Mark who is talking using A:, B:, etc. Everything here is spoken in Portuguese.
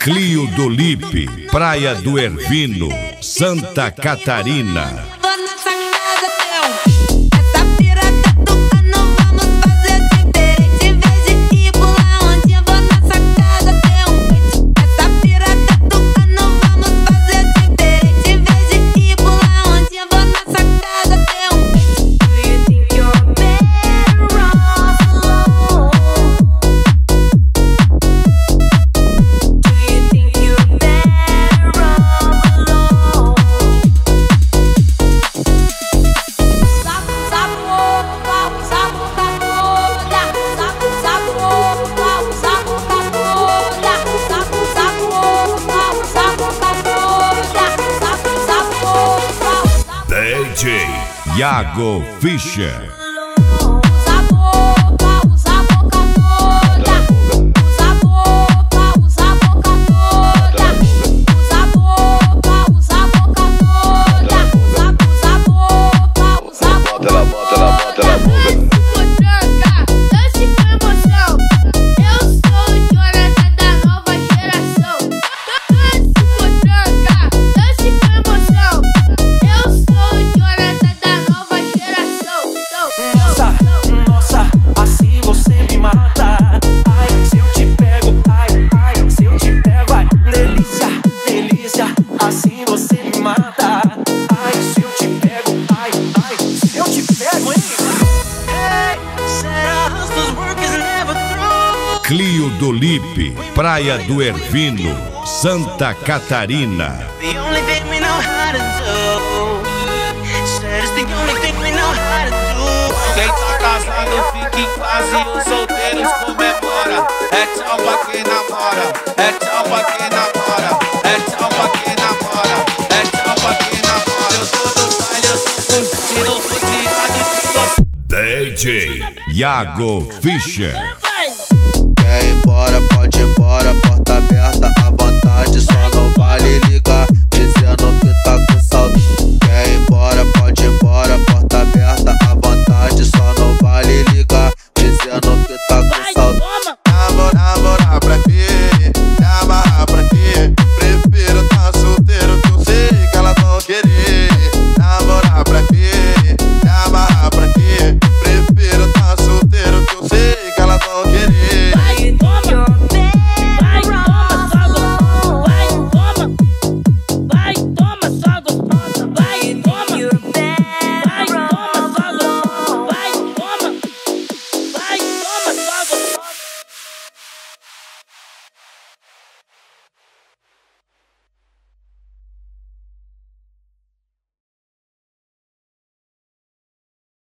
A: Clio do Lipe, Praia do Ervino, Santa Catarina. DJ Iago Fischer. Clio do Lipe, Praia do Ervino, Santa Catarina.
B: Quem tá casado fica em casa e os solteiros comemora. É tchau pra quem namora, é tchau pra quem namora, é tchau pra quem namora, é tchau pra quem namora. Eu tô no baile, eu tô curtindo, tô tirando de
A: DJ Iago Fischer.